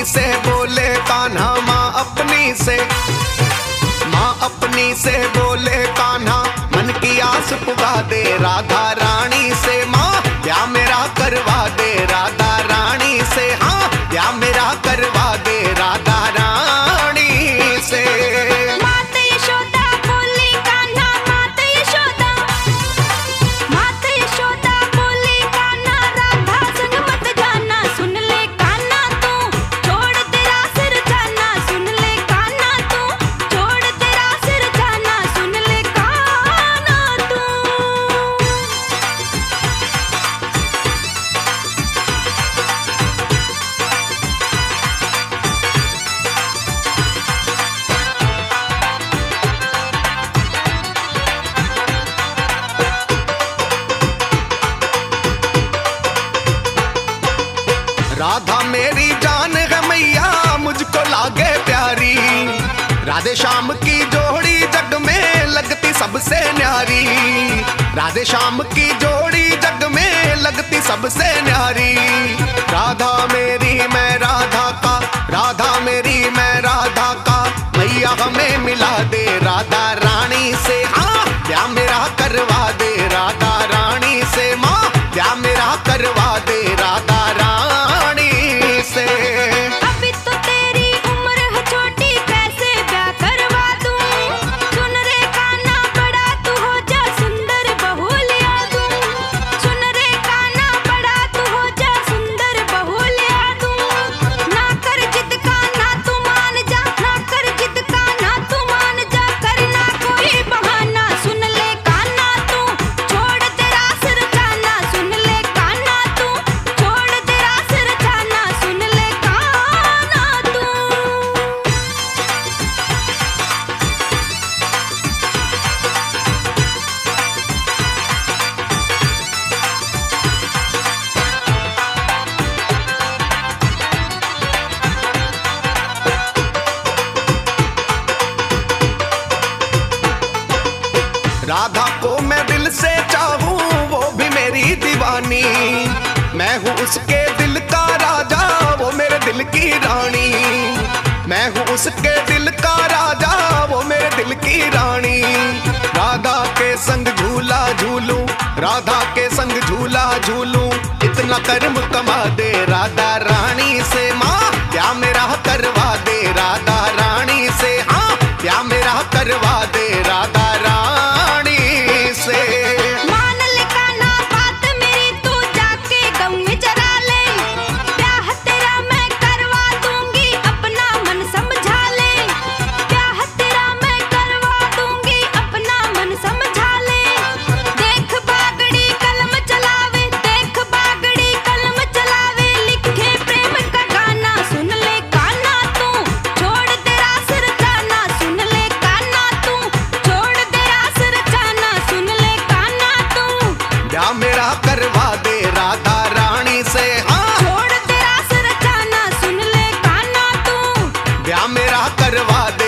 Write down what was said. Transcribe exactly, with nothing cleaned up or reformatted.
से बोले कान्हा माँ अपनी से, माँ अपनी से बोले कान्हा मन की आस पुगा दे राधा रानी से। माँ ब्याह मेरा करवा दे राधा रानी से, हाँ ब्याह मेरा करवा दे राधा रानी से। माता यशोदा बोली कान्हा, माता यशोदा, माता यशोदा बोली कान्हा राधा संग मत जाना, सुन ले कान्हा तू छोड़ तेरा सिर जाना, सुन ले कान्हा तू छोड़ तेरा सिर जाना, सुन ले कान्हा तू। राधा मेरी जान है मैया मुझको लागे प्यारी, राधे श्याम की जोड़ी जग में लगती सबसे न्यारी, राधे श्याम की जोड़ी जग में लगती सबसे न्यारी। राधा मेरी मैं राधा का, राधा मेरी मैं राधा का, मैया हमें मिला दे राधा रानी से, हाँ ब्याह मेरा करवा दे राधा रानी से। माँ ब्याह मेरा करवा दे राधा रानी से। अभी तो तेरी उम्र है छोटी, कैसे ब्याह करवा दूं, सुन रे कान्हा बड़ा तू हो जा सुंदर बहू लिया दूं, सुन रे कान्हा बड़ा तू हो जा सुंदर बहू लिया दूं। ना कर जिद कान्हा तू मान जा, ना कर जिद कान्हा तू मान जा, करना कोई बहाना, सुन ले कान्हा तू छोड़ तेरा सिर जाना, सुन ले कान्हा तू छोड़ तेरा सिर जाना, सुन ले कान्हा तू। राधा को मैं दिल से चाहूं वो भी मेरी दीवानी, मैं हूँ उसके दिल का राजा वो मेरे दिल की रानी, मैं हूँ उसके दिल का राजा वो मेरे दिल की रानी। राधा के संग झूला झूलूं, राधा के संग झूला झूलूं, इतना कर्म कमा दे राधा रानी से। माँ क्या मेरा करवा दे राधा रानी से, हाँ क्या मेरा करवा दे राधा रानी से। मान ले कान्हा बात मेरी तू जाके गऊ में चरा ले, ब्याह तेरा मैं करवा दूंगी अपना मन समझा ले, ब्याह तेरा मैं करवा दूंगी अपना मन समझा ले। देख बागड़ी कलम चलावे, देख बागड़ी कलम चलावे, लिखे प्रेम का गाना, सुन ले कान्हा तू छोड़ तेरा सिर जाना, सुन ले कान्हा तू छोड़ तेरा सिर जाना, सुन ले कान्हा तू ब्याह मेरा करवा दे राधा रानी से, हाँ छोड़ तेरा सिर जाना, सुन ले कान्हा तू ब्याह मेरा करवा दे